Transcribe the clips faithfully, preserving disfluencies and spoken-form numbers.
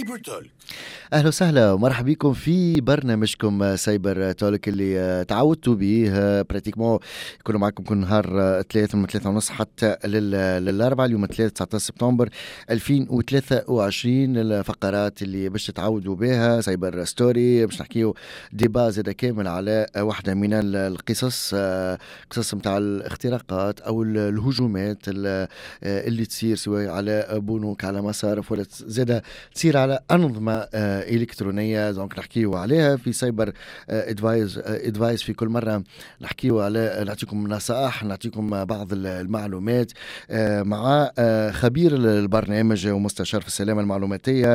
سايبر تولك. اهلا وسهلا ومرحبا بكم في برنامجكم سايبر تولك اللي تعودتوا به براتيكمون يكونوا معكم كل نهار ثلاثة من ثلاثة ونص حتى للأربعة. اليوم ثلاثة تسعة عشر سبتمبر ألفين وثلاثة وعشرين. الفقرات اللي باش تتعودوا بها سايبر ستوري، باش نحكيو ديبا زادا كامل على واحدة من القصص، قصص متاع الاختراقات او الهجومات اللي تصير سواء على بنوك على مصارف ولا زادا تصير على أنظمة إلكترونية. دونك نحكيو عليها في سايبر ادفايز ادفايز في كل مرة نحكيو على نعطيكم نصائح، نعطيكم بعض المعلومات مع خبير البرنامج ومستشار في السلامة المعلوماتية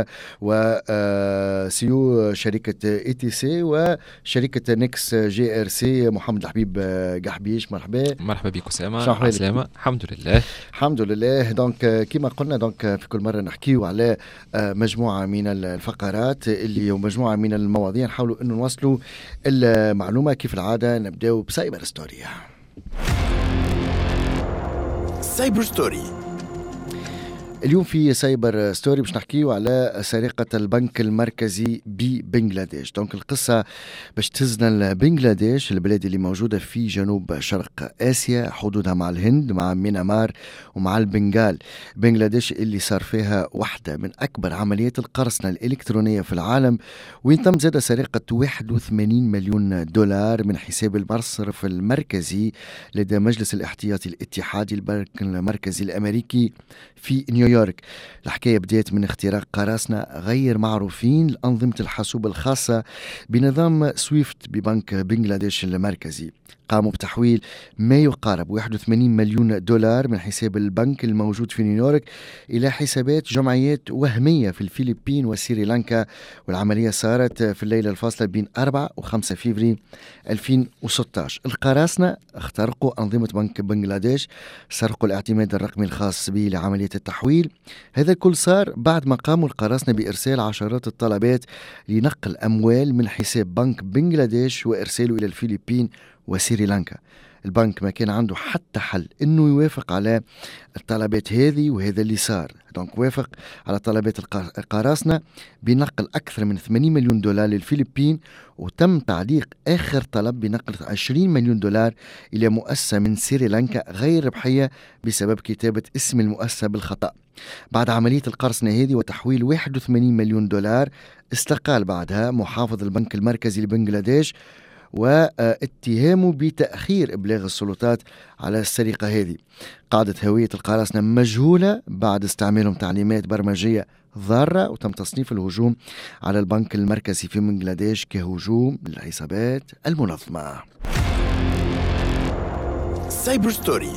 وسيو شركة اي تي سي وشركة نيكس جي ار سي محمد الحبيب قحبيش. مرحبا. مرحبا بك أسامة. سلامة الحمد لله. الحمد لله. دونك كما قلنا دونك في كل مرة نحكيو على مجموعة من الفقرات اللي ومجموعة من المواضيع نحاولوا انه نوصلوا المعلومة. كيف العادة نبداو بسايبر ستوري. سايبر ستوري اليوم في سايبر ستوري باش نحكيو على سرقة البنك المركزي ببنغلاديش. دونك القصة باش تهزنا بنغلاديش، البلاد اللي موجودة في جنوب شرق آسيا، حدودها مع الهند مع ميانمار ومع البنغال. بنغلاديش اللي صار فيها واحدة من أكبر عمليات القرصنة الإلكترونية في العالم، وين تم زادة سرقة واحد وثمانين مليون دولار من حساب المصرف المركزي لدى مجلس الاحتياطي الاتحادي البنك المركزي الأمريكي في نيويورك. الحكاية بدأت من اختراق قراصنة غير معروفين لأنظمة الحاسوب الخاصة بنظام سويفت ببنك بنغلاديش المركزي. قاموا بتحويل ما يقارب واحد وثمانين مليون دولار من حساب البنك الموجود في نيويورك إلى حسابات جمعيات وهمية في الفلبين وسريلانكا، والعملية صارت في الليلة الفاصلة بين أربعة وخمسة فيفري ألفين وستة عشر. القراصنة اخترقوا أنظمة بنك بنغلاديش، سرقوا الاعتماد الرقمي الخاص به لعملية التحويل. هذا الكل صار بعد ما قاموا القراصنة بإرسال عشرات الطلبات لنقل أموال من حساب بنك بنغلاديش وإرساله إلى الفلبين وسريلانكا. البنك ما كان عنده حتى حل انه يوافق على الطلبات هذه، وهذا اللي صار. دونك وافق على طلبات القراصنة بنقل اكثر من ثمانين مليون دولار للفلبين، وتم تعليق اخر طلب بنقل عشرين مليون دولار الى مؤسسة من سريلانكا غير ربحية بسبب كتابة اسم المؤسسة بالخطأ. بعد عملية القرصنة هذه وتحويل واحد وثمانين مليون دولار، استقال بعدها محافظ البنك المركزي لبنغلاديش واتهامه بتأخير إبلاغ السلطات على السرقة هذه. قاعدة هوية القراصنة مجهولة بعد استعمالهم تعليمات برمجية ضارة، وتم تصنيف الهجوم على البنك المركزي في بنغلاديش كهجوم للحسابات المنظمة. سايبر ستوري.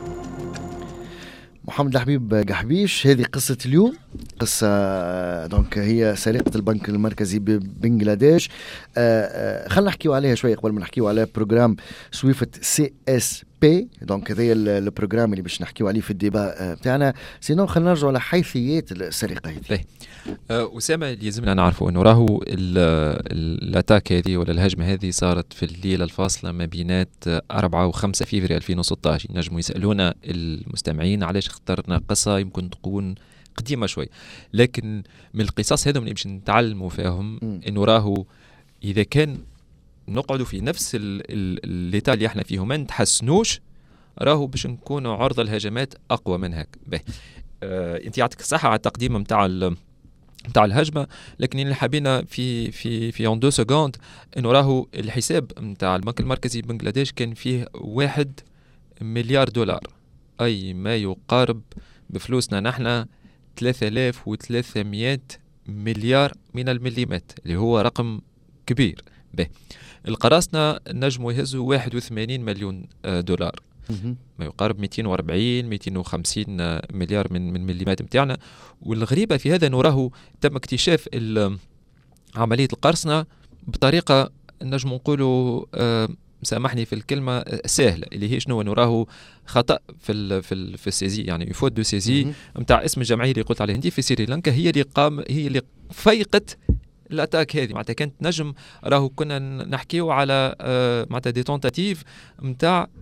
محمد الحبيب قحبيش، هذه قصة اليوم. قصة دونك هي سرقة البنك المركزي ببنغلاديش. خلينا نحكيو عليها شوية قبل ما نحكيو على بروجرام سويفت سي اس بي. دونك هذا البروجرام اللي باش نحكيو عليه في الديبا بتاعنا. سينو خلينا نرجعوا على حيثيات السرقة هذه. أسامة اللي لازمنا نعرفه أنه راهو الاتاك هذه ولا الهجمة هذه صارت في الليلة الفاصلة ما بينات أربعة وخمسة فيفري ألفين وستة عشر. نجموا يسألونا المستمعين علاش اخترنا قصة يمكن تكون قديمة شوي، لكن من القصص هذا اللي باش نتعلموا فيهم أنه راهو إذا كان نقعدوا في نفس الليتا اللي احنا فيه ما نتحسنوش، راهو باش نكونوا عرضة الهجمات أقوى من هيك. به آه، انت يعطيك الصحة على التقديم متاع متاع الهجمة، لكن اللي حابين في في في اون دو سكوند انه راهو الحساب متاع البنك المركزي بنغلاديش كان فيه واحد مليار دولار، اي ما يقارب بفلوسنا نحن ثلاثة آلاف وثلاثمائة مليار من المليمات، اللي هو رقم كبير. به القراصنة نجموا يهزوا واحد وثمانين مليون دولار، ما يقارب مئتين وأربعين مئتين وخمسين مليار من من مليمات متاعنا. والغريبة في هذا انه راهو تم اكتشاف عملية القرصنة بطريقة نجم نقولوا آه سامحني في الكلمة سهلة، اللي هي شنو انه راهو خطأ في ال في ال في السيزي، يعني يفوت دو سيزي نتاع اسم الجمعية اللي قلت عليه هندي في سريلانكا، هي اللي قام هي اللي فيقت الاتاك هذه. معناتها كانت نجم راهو كنا نحكيو على آه معناتها دي تونتاتيف نتاع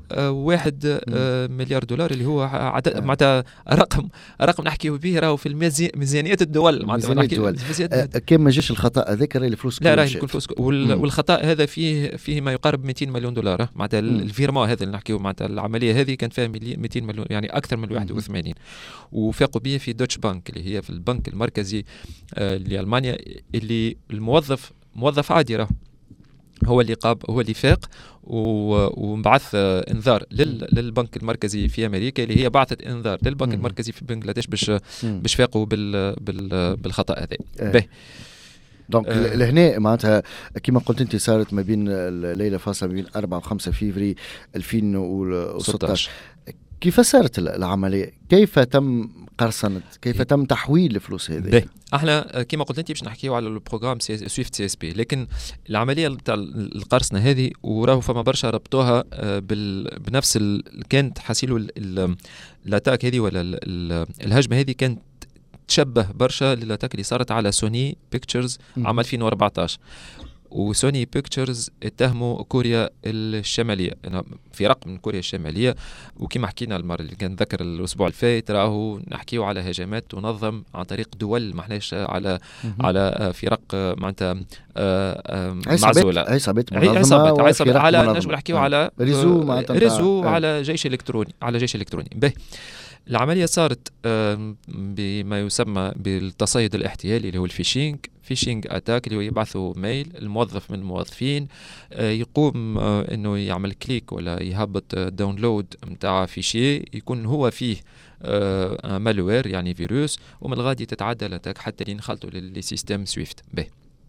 آه واحد آه مليار دولار اللي هو عدد معناتها رقم رقم نحكيو به راهو في ميزانيات الدول معناتها الدول كان ما جاش الخطا هذاك راهي الفلوس لا راهي الفلوس والخطا هذا فيه فيه ما يقارب مئتين مليون دولار معناتها الفيرمون هذا اللي نحكيو معناتها العمليه هذه كان فيها مئتين مليون يعني اكثر من واحد وثمانين وفاقوا به في دوتش بانك اللي هي في البنك المركزي آه لألمانيا اللي الموظف موظف عادي راه هو اللي قاب هو اللي فاق وبعث انذار للبنك المركزي في امريكا اللي هي بعثت انذار للبنك المركزي في بنغلاديش باش باش فاقوا بال بالخطا هذا. باهي دونك آه. لهنا معناتها كما قلت انت صارت ما بين الليله فاصله ما بين أربعة وخمسة فيفري ألفين وستة عشر. كيف صارت العمليه؟ كيف تم قرصنة؟ كيف تم تحويل الفلوس هذه؟ احنا كما قلت انت باش نحكيو على البروغرام سويفت سي اس بي لكن العمليه تاع القرصنه هذه وراهو فما برشا ربطوها بنفس ال... كانت حاسيلو الاتاك هذه ولا الهجمه هذه كانت تشبه برشا للاتاك اللي صارت على سوني بيكتشرز عام ألفين وأربعة عشر وسوني بيكتشرز اتهموا كوريا الشماليه في رقم من كوريا الشماليه وكما حكينا المره اللي كان ذكر الاسبوع الفايت راهو نحكيو على هجمات تنظم عن طريق دول ما احناش على على فرق معناتها معزوله عصابات منظمه عصابات على نجم نحكيو على ريزو معناتها ريزو على جيش الكتروني على جيش الكتروني. به العملية صارت بما يسمى بالتصيد الاحتيالي اللي هو الفيشينج فيشينج اتاك اللي هو يبعثوا ميل الموظف من الموظفين يقوم انه يعمل كليك ولا يهبط داونلود متاع فيشي يكون هو فيه مالوير يعني فيروس ومن الغادي تتعدى الاتاك حتى لين خلطوا للسيستم سويفت. به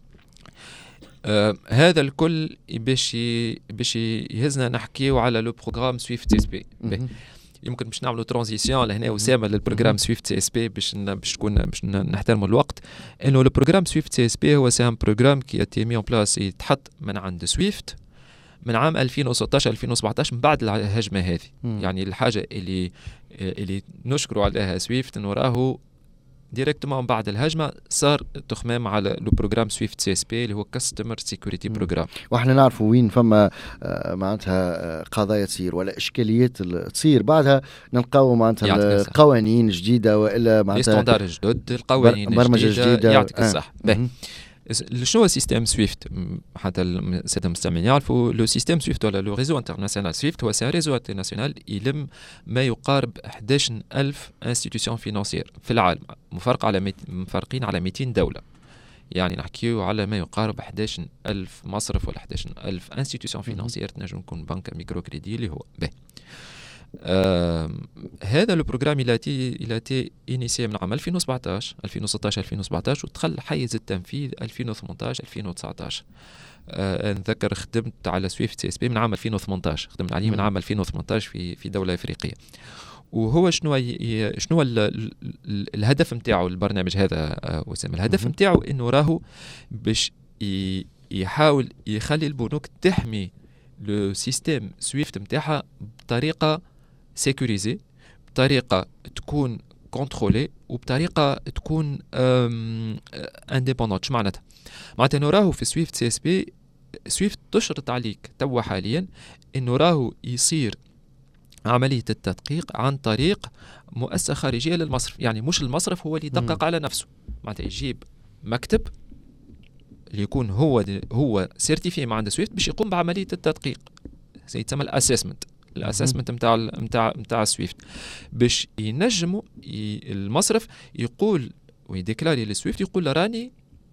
آه هذا الكل باش باش يهزنا نحكيو على لو بروغرام سويفت اس بي. يمكن باش نعملوا ترانزيسيون لهنا وسامه للبروغرام سويفت سي اس بي باش باش تكون باش نحترموا الوقت انه البروغرام سويفت سي اس بي هو سام بروغرام كي اتي مي اون بلاس يتحط من عند سويفت من عام ألفين وستة عشر ألفين وسبعة عشر من بعد الهجمه هذه. يعني الحاجه اللي اللي نشكروا عليها سويفت انه راهو ديريكتومون بعد الهجمه صار تخمام على لو بروغرام سويفت سي اس بي اللي هو كاستمر سيكوريتي بروغرام. واحنا نعرفوا وين فما معناتها قضايا تصير ولا اشكاليات تصير بعدها نلقاو معناتها القوانين جديده والا معناتها ستاندار جدد القوانين برمجه جديده يعطيك الصح. شنو هو سيستم سويفت؟ حتى الساده المستمعين يعرفوا لو سيستم سويفت ولا لو ريزو انترناسيونال سويفت هو سي ريزو انترناسيونال يلم ما يقارب أحد عشر ألف انستيتيوشن فينانسيير في العالم مفرق على ميت... مفرقين على مئتين دوله. يعني نحكيو على ما يقارب أحد عشر ألف مصرف ولا أحد عشر ألف انستيتيوشن فينانسيير تنجم تكون بنك ميكرو كريدي اللي هو به. آه هذا البروغرام التي التي انيسي من عام ألفين وسبعة عشر ألفين وستة عشر ألفين وسبعة عشر ودخل حيز التنفيذ ألفين وثمانية عشر ألفين وتسعة عشر. آه نذكر خدمت على سويفت سي اس بي من عام ألفين وثمانية عشر خدمت عليه من عام ألفين وثمانية عشر في في دوله افريقيه. وهو شنو ي... شنو ال... ال... الهدف نتاعو البرنامج هذا آه وسام الهدف نتاعو انه راهو باش ي... يحاول يخلي البنوك تحمي لو سيستم سويفت نتاعها بطريقه سيكوريزي بطريقه تكون كونترولي وبطريقه تكون انديبوندنت. شو معناتها؟ معناتها انه راهو في سويفت سي اس بي سويفت تشرط عليك توا حاليا انه راهو يصير عمليه التدقيق عن طريق مؤسسه خارجيه للمصرف. يعني مش المصرف هو اللي يدقق على نفسه معناتها يجيب مكتب اللي يكون هو هو سيرتيفي مع عند سويفت باش يقوم بعمليه التدقيق يتسمى الاسسمنت الاسسمنت نتاع نتاع نتاع سويفت باش ينجموا المصرف يقول ويديكلاري للسويفت يقول راني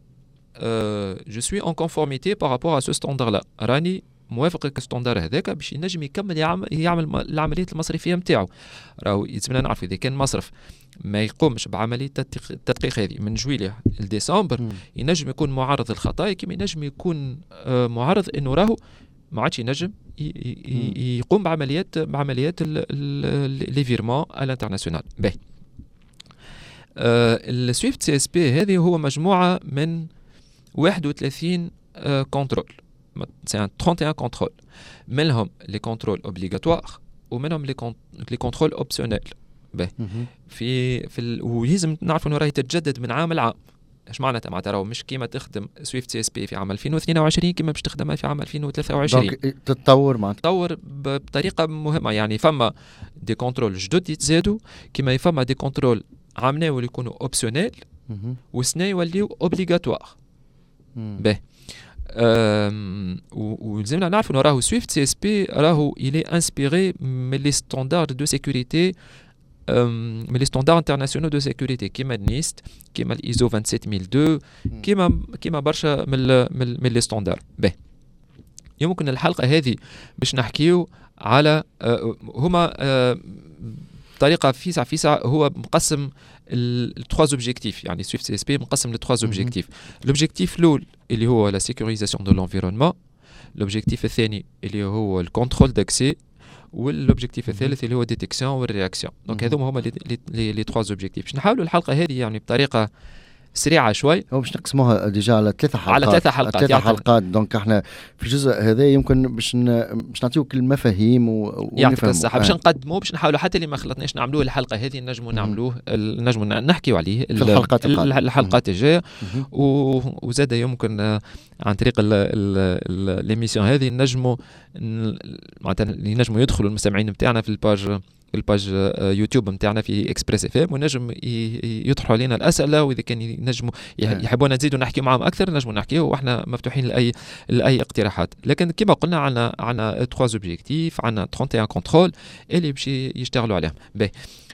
جو سوي ان كونفورميتي بارابور ا سو ستاندار لا راني موافق الستاندار هذاك باش ينجم يكمل يعمل, يعمل العمليات المصرفيه نتاعو. راهو يلزمنا نعرف اذا كان مصرف ما يقومش بعمليه التدقيق هذه من جويلية لديسمبر ينجم يكون معرض للخطايا كما ينجم يكون معرض انه راهو ما عادش ينجم يقوم بعمليات بعمليات لي فيرمون الانترناسيونال. باهي السويفت سي اس بي هذه هو مجموعه من واحد وثلاثين كنترول سي ان ثلاثة وثلاثين كنترول منهم لي كنترول اوبليغاتوار ومنهم لي كنترول اوبسيونيل. باهي في في ويلزم نعرفوا انه راهي تتجدد من عام لعام اش معناتها؟ معناتها راهو مش كيما تخدم سويفت سي اس بي في عام ألفين واثنين وعشرين كيما باش تخدمها في عام ألفين وثلاثة وعشرين. دونك تتطور معناتها تطور بطريقه مهمه. يعني فما دي كنترول جدد يتزادوا، كيما يفما دي كنترول عامنا واللي يكونوا اوبسيونيل وسنا يوليو اوبليغاتوار. باهي ولازمنا نعرفوا انه راهو سويفت سي اس بي راهو الي انسبيري من لي ستاندار دو سيكوريتي، من لي ستاندار انترناسيونال دو سيكوريتي كيما النيست، كيما الايزو سبعة سبعة مية واثنين، كيما كيما برشا من من لي ستاندار. باهي يمكن الحلقه هذه باش نحكيو على هما بطريقه فيسع فيسع هو مقسم الثلاث اوبجيكتيف. يعني سويفت سي اس بي مقسم لثلاث اوبجيكتيف. الاوبجيكتيف الاول اللي هو لا سيكوريزاسيون دو لونفيرونمون، الاوبجيكتيف الثاني اللي هو الكونترول داكسي، والاوبجيكتيف الثالث اللي هو ديتيكسيون والرياكسيون. دونك هذوما هما لي لي ثلاث اوبجيكتيف. باش نحاولوا الحلقه هذه يعني بطريقه سريعه شوي، هو باش نقسموها ديجا على ثلاثة حلقات على ثلاثة حلقات ثلاثة حلقات. دونك احنا في الجزء هذا يمكن باش باش نعطيوك المفاهيم يعطيك الصحه باش نقدموه، باش نحاولوا حتى اللي ما خلطناش نعملوه الحلقه هذه نجموا نعملوه نجموا نحكيو عليه في الحلقات الحلقات الجايه. وزاد يمكن عن طريق ليميسيون هذه نجموا معناتها نجموا يدخلوا المستمعين نتاعنا في الباج الباج يوتيوب نتاعنا في اكسبريس اف ام، ونجم يطرحوا علينا الاسئله، واذا كان ينجموا يحبونا نزيدوا نحكي معهم اكثر نجموا نحكيه، واحنا مفتوحين لاي لاي اقتراحات. لكن كما قلنا عندنا عندنا ثلاثة اوبجيكتيف، عندنا واحد وثلاثين كنترول اللي باش يشتغلوا عليهم. باهي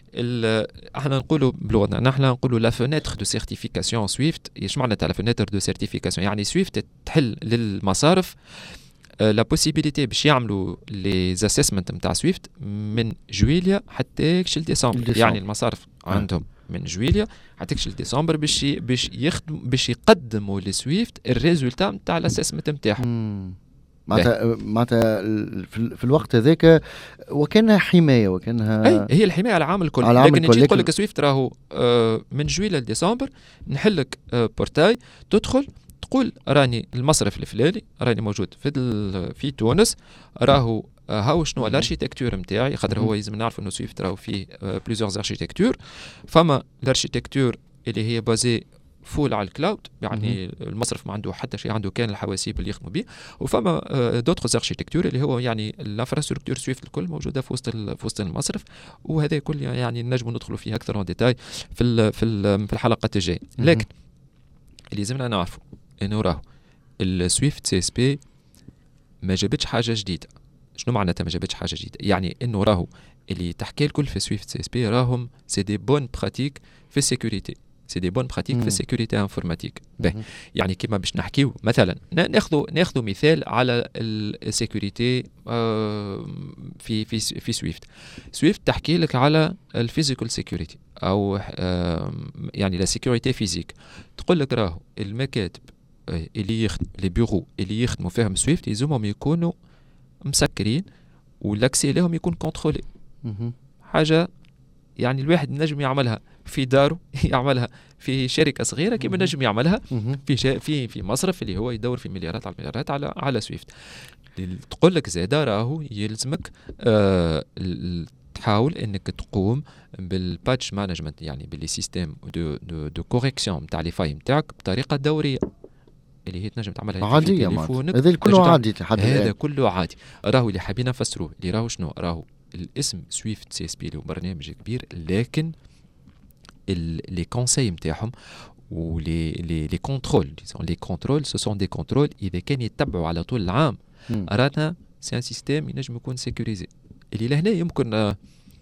احنا نقولوا بلغتنا نحن نقولوا لا فينيتر دو سيرتيفيكاسيون سويفت. ايش معناتها لا فينيتر دو سيرتيفيكاسيون؟ يعني سويفت تحل للمصارف لا بوسيبيليتي باش يعملوا لي اسسمنت نتاع سويفت من جويليا حتى كشل ديسمبر. يعني المصارف عندهم من جويليا حتى كشل ديسمبر باش باش يخدم باش يقدموا لسويفت الريزولتا نتاع الاسسمنت نتاعهم. معناتها معناتها في الوقت هذاك وكانها حمايه وكانها اي هي الحمايه على العام الكل. لكن نجي نقول لك سويفت راهو من جويليا لديسمبر نحلك بورتاي تدخل تقول راني المصرف الفلاني راني موجود في في تونس، راهو هاو شنو الاركيتكتور نتاعي، خاطر هو لازم نعرف انه سويفت راهو فيه بليزيور اركيتكتور. فما الاركيتكتور اللي هي بازي فول على الكلاود، يعني المصرف ما عنده حتى شيء، عنده كان الحواسيب اللي يخدموا به. وفما دوترز اركيتكتور اللي هو يعني الانفراستركتور سويفت الكل موجوده في وسط في وسط المصرف، وهذا كل يعني نجموا ندخلوا فيه اكثر اون ديتاي في في الحلقات الجايه. لكن اللي لازمنا نعرفه انه راهو السويفت سي اس بي ما جابتش حاجه جديده. شنو معناتها ما جابتش حاجه جديده؟ يعني انه راهو اللي تحكي الكل في سويفت سي اس بي راهم سي دي بون براتيك في السيكوريتي، سي دي بون براتيك في السيكوريتي انفورماتيك. يعني كيما باش نحكيو مثلا ناخذوا ناخذوا مثال على السيكوريتي في في في سويفت. سويفت تحكي لك على الفيزيكال سيكوريتي او يعني لا سيكوريتي فيزيك. تقول لك راهو المكاتب اللي يخدم لي بيرو اللي يخدموا فيهم سويفت يلزمهم يكونوا مسكرين والاكسي لهم يكون كونترولي. حاجه يعني الواحد نجم يعملها في داره يعملها في شركه صغيره كيما نجم يعملها في في في مصرف اللي هو يدور في مليارات على مليارات على على سويفت. تقول لك زاده راهو يلزمك آه تحاول انك تقوم بالباتش مانجمنت، يعني باللي سيستيم دو دو دو كوريكسيون نتاع لي فاي نتاعك بطريقه دوريه اللي هي تنجم تعملها عادية. هذا كله عادي لحد الآن. هذا كله عادي. راهو اللي حابين نفسروه اللي راهو شنو راهو الاسم سويفت سي اس بي له برنامج كبير، لكن لي كونساي نتاعهم ولي لي لي كونترول لي كونترول سو سون دي كونترول اذا كان يتبعوا على طول العام رانا سي ان سيستيم ينجم يكون سيكوريزي. اللي لهنا يمكن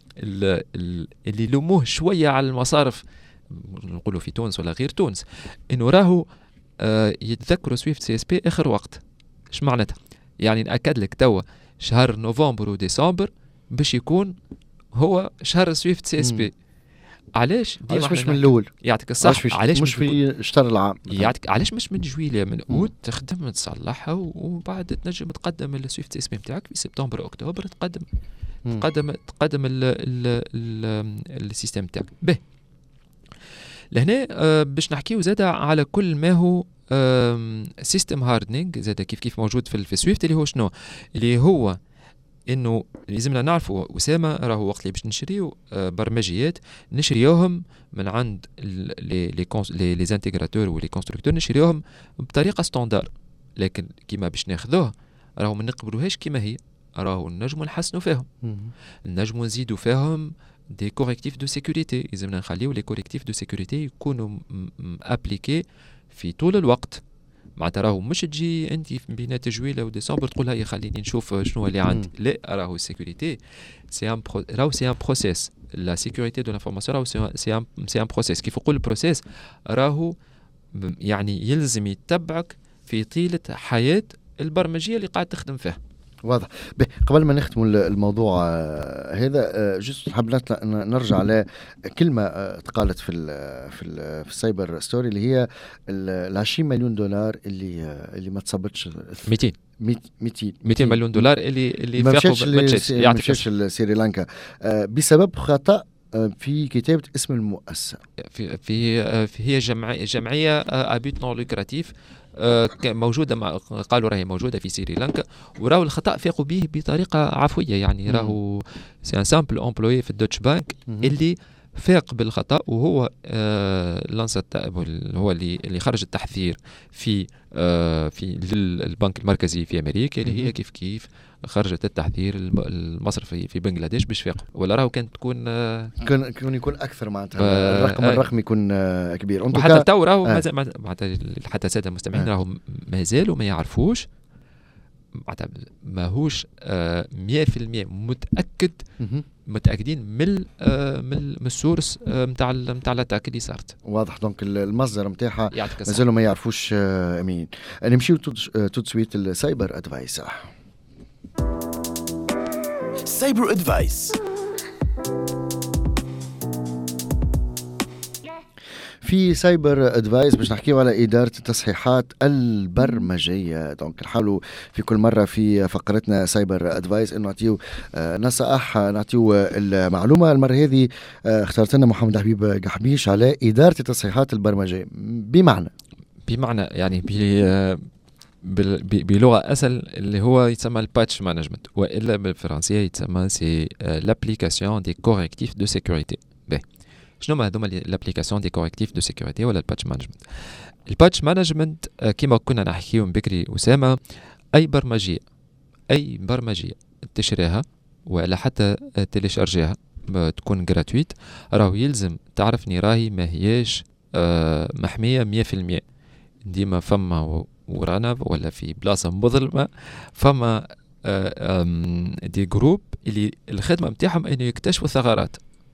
اللي لوموه شويه على المصارف نقولوا في تونس ولا غير تونس انه راهو آه يتذكروا سويفت سي اس بي اخر وقت. ايش معناتها؟ يعني ناكد لك توا شهر نوفمبر وديسمبر باش يكون هو شهر سويفت سي اس بي. علاش علاش مش من الاول؟ يعطيك الصح. علاش مش في الشهر العام؟ يعطيك علاش مش من جويليا من اوت تخدم تصلحها وبعد تنجم تقدم السويفت سي اس بي نتاعك في سبتمبر اكتوبر تقدم مم. تقدم تقدم ال ال ال السيستم نتاعك به. لهنا آه باش نحكيو زاده على كل ما هو سيستم هاردنينج زاده كيف كيف موجود في في سويفت اللي هو شنو اللي هو انه لازمنا نعرفوا اسامه راهو وقت اللي باش نشريو برمجيات نشريوهم من عند لي لي لي انتغراتور ولي كونستركتور، نشريوهم بطريقه ستاندار، لكن كيما باش ناخذوه راهو ما نقبلوهاش كيما هي، راهو نجموا نحسنوا فيهم، نجموا نزيدوا فيهم دي كوريكتيف دو سيكوريتي، لازمنا نخليو لي كوريكتيف دو سيكوريتي يكونوا ابليكي في طول الوقت. معناتها راهو مش تجي انت بين تجويله وديسمبر تقول هيا خليني نشوف شنو اللي عندي، لا راهو السيكوريتي سي ان برو... راهو سي ان بروسيس، لا سيكوريتي دو لانفورماسيون راهو سي ان سي ان بروسيس. كيف نقول البروسيس راهو يعني يلزم يتبعك في طيله حياه البرمجيه اللي قاعد تخدم فيها. واضح. قبل ما نختم الموضوع هذا جست حاب نرجع على كلمة تقالت في ال في ال في السايبر ستوري اللي هي ال عشرين مليون دولار اللي اللي ما تصبتش مئتين مئتين مئتين مليون دولار اللي اللي ما مشاش ما مشاش لسريلانكا بسبب خطأ في كتابة اسم المؤسسة. في في, في هي جمعية جمعية أبيت نون لوكراتيف موجودة مع قالوا راهي موجودة في سريلانكا، وراهو الخطأ فاقوا به بطريقة عفوية، يعني راهو سي ان سامبل امبلوي في الدوتش بانك اللي فاق بالخطأ، وهو آه لانسا هو اللي اللي خرج التحذير في آه في للبنك المركزي في أمريكا اللي هي كيف كيف خرجت التحذير المصرفي في بنغلاديش باش فاقوا، ولا راهو كانت تكون آه كان كان يكون اكثر معناتها آه الرقم آه الرقم يكون آه كبير. وحتى تو راهو آه معناتها حتى الساده المستمعين راهو مازالوا ما يعرفوش، معناتها ماهوش آه مية في المية متاكد متاكدين من آه من السورس نتاع آه نتاع الاتاك اللي صارت. واضح. دونك المصدر نتاعها مازالوا ما يعرفوش. آه امين. نمشيو تو سويت السايبر ادفايس. سايبر ادفايس. في سايبر ادفايس باش نحكيو على إدارة التصحيحات البرمجية. دونك نحاولوا في كل مرة في فقرتنا سايبر ادفايس انه نعطيو نصائح، نعطيو المعلومة. المرة هذه اخترت لنا محمد حبيب قحبيش على إدارة التصحيحات البرمجية. بمعنى بمعنى يعني بلغة أسهل اللي هو يتسمى الباتش مانجمنت، وإلا بالفرنسية يتسمى سي لابليكاسيون دي كوريكتيف دو سيكوريتي. باهي شنو ما هذوما لابليكاسيون دي كوريكتيف دو سيكوريتي ولا الباتش مانجمنت؟ الباتش مانجمنت كيما كنا نحكيو من بكري أسامة، أي برمجية أي برمجية تشريها ولا حتى تيليشارجيها تكون جراتويت، راهو يلزم تعرفني راهي ما هياش محمية مية في المية. ديما فما ورانا ولا في بلاصة مظلمة فما دي جروب اللي الخدمة متاعهم انه يكتشفوا ثغرات.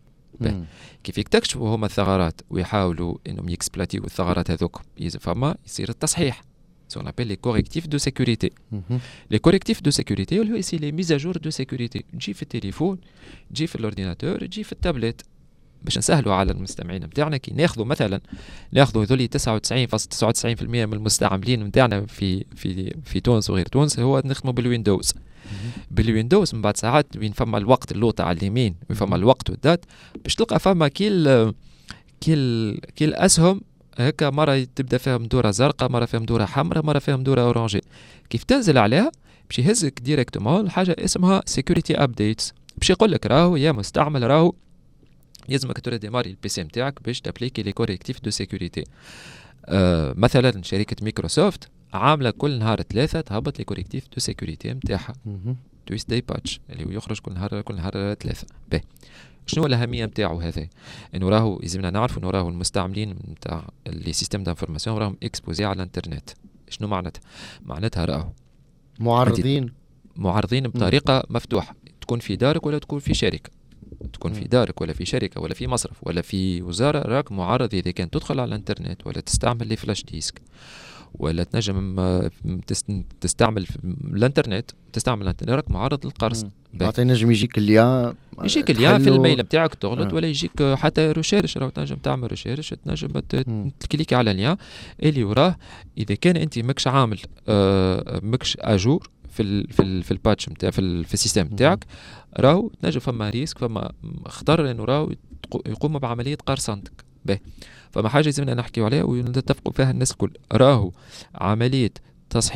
كيف يكتشفوا هما الثغرات ويحاولوا انهم يكسبلاتيو الثغرات هذوك، فما يصير التصحيح سون ابل لي كوريكتيف دو سيكوريتي. لي كوريكتيف دو سيكوريتي اللي هو سي لي ميزاجور دو سيكوريتي، تجي في التليفون، تجي في الاورديناتور، تجي في التابلت، باش نسهلوا على المستمعين نتاعنا. كي ناخذوا مثلا ناخذوا هذول تسعة وتسعين فاصلة تسعة وتسعين بالمئة من المستعملين نتاعنا في في في تونس وغير تونس هو نخدموا بالويندوز. بالويندوز من بعد ساعات وين فما الوقت اللوطه على اليمين وفما الوقت والدات، باش تلقى فما كيل كيل كيل اسهم هكا، مره تبدا فيهم دوره زرقاء، مره فيهم دوره حمراء، مره فيهم دوره اورانجي. كيف تنزل عليها باش يهزك ديريكتومون حاجه اسمها سيكوريتي ابديتس، باش يقول لك راهو يا مستعمل راهو يلزمك تري ديماري البي سي نتاعك باش تابليكي لي كوريكتيف دو سيكوريتي. آه مثلا شركه مايكروسوفت عامله كل نهار ثلاثه تهبط لي كوريكتيف دو سيكوريتي نتاعها، تويست داي باتش اللي يخرج كل نهار كل نهار ثلاثه. باهي شنو الاهميه نتاعو هذا؟ انه راهو لازمنا نعرفوا انه راهو المستعملين نتاع لي سيستيم دانفورماسيون راهم اكسبوزي على الانترنت. شنو معناتها؟ معناتها راهو معرضين معرضين بطريقه مفتوحه، تكون في دارك ولا تكون في شركه، تكون في دارك ولا في شركة ولا في مصرف ولا في وزارة، راك معرض إذا كان تدخل على الانترنت ولا تستعمل لي فلاش ديسك ولا تنجم تستعمل الانترنت تستعمل الانترنت راك معرض للقرص. بعطي نجم يجيك اليا يجيك اليا في الميل بتاعك تغلط، ولا يجيك حتى ريشيرش، راك تنجم تعمل ريشيرش، تنجم تكليكي على اليا اللي وراه. إذا كان أنت مكش عامل آه مكش أجور في ال في ال في الباتش نتاع في, في السيستم نتاعك، راهو تنجم فما ريسك، فما خطر انه راهو يقوم بعمليه قرصنتك. باهي فما حاجه لازمنا نحكيو عليها ونتفقوا فيها الناس الكل، راهو عمليه تصحيح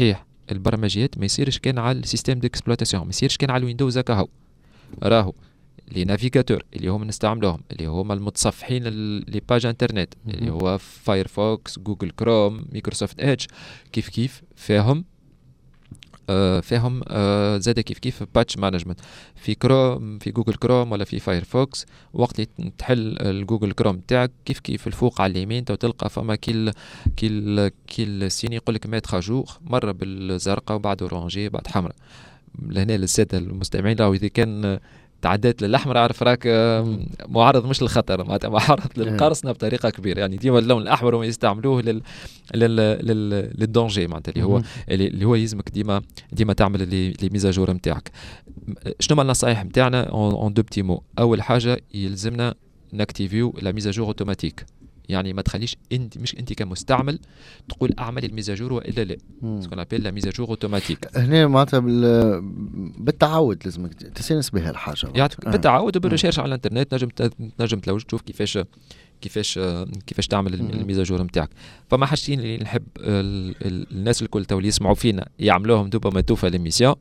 البرمجيات ما يصيرش كان على السيستم ديكسبلواتاسيون، ما يصيرش كان على الويندوز هكا. هو راهو لي نافيغاتور اللي هم نستعملوهم اللي هما المتصفحين لي باج انترنت اللي هو فايرفوكس، جوجل كروم، مايكروسوفت ايدج، كيف كيف فيهم آه فيهم آه زاد كيف كيف باتش مانجمنت في كروم، في جوجل كروم ولا في فايرفوكس. وقت اللي تحل الجوجل كروم تاعك كيف كيف الفوق على اليمين تلقى فما كيل كيل كيل سين يقول لك ميت خاجور، مره بالزرقاء وبعد اورانجي بعد حمراء. لهنا للساده المستمعين راهو اذا كان تعديت للاحمر عارف راك معرض مش للخطر، معناتها معرض للقرصنه بطريقه كبيره. يعني ديما اللون الاحمر هم يستعملوه لل لل لل للدونجي معناتها اللي هو اللي هو يلزمك ديما ديما تعمل لي ميزاجور نتاعك. شنو هما النصائح نتاعنا اون دو بتي مو؟ اول حاجه يلزمنا ناكتيفيو لا ميزاجور اوتوماتيك، يعني ما تخليش انت مش انت كمستعمل تقول اعمل الميزاجور والا لا، سكون ابيل لا ميزاجور اوتوماتيك. هنا معناتها بالتعود لازمك تستانس بها الحاجه يعني آه. بالتعود وبالريشيرش على الانترنت نجم نجم تلوج تشوف كيفاش كيفاش كيفاش تعمل الميزاجور نتاعك. فما حاجتين اللي نحب الناس الكل تو اللي يسمعوا فينا يعملوهم دوبا ما توفى ليميسيون،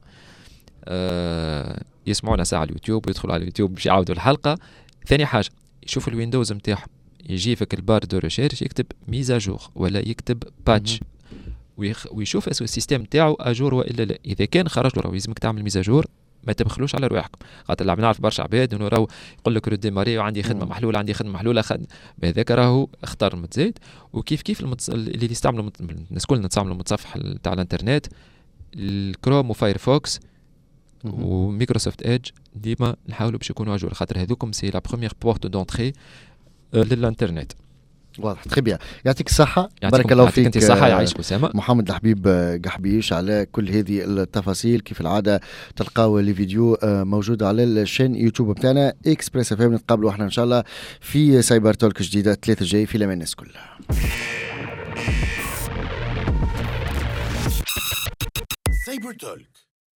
آه يسمعونا ساعه على اليوتيوب ويدخلوا على اليوتيوب باش يعاودوا الحلقه. ثاني حاجه يشوفوا الويندوز نتاعهم، يجي فيك البار دو ريشيرش يكتب ميزاجور ولا يكتب باتش ويشوف اسو السيستم تاعو اجور والا لا. اذا كان خرج له لازمك تعمل ميزاجور، ما تبخلوش على رواحكم، خاطر اللي نعرف برشا عباد انه راهو يقول لك رودي ماري وعندي خدمه محلوله عندي خدمه محلوله خد بهذاك راهو اختار متزايد. وكيف كيف المتص... اللي يستعملوا الناس كلنا نستعملوا المتصفح تاع الانترنت الكروم وفايرفوكس ومايكروسوفت ايدج ديما نحاولوا باش يكونوا اجور، خاطر هذوكم سي لا بروميير بورت دونتري للانترنت. واضح تخي بيان. يعطيك الصحة، بارك الله فيك. انت الصحة يعيشك أسامة. محمد الحبيب قحبيش على كل هذه التفاصيل. كيف العادة تلقاو لي فيديو موجودة على الشين يوتيوب بتاعنا اكسبريس اف ام. نتقابلوا احنا ان شاء الله في سايبر تولك جديدة ثلاثة جاي في لمن الناس كلها. سايبر تولك.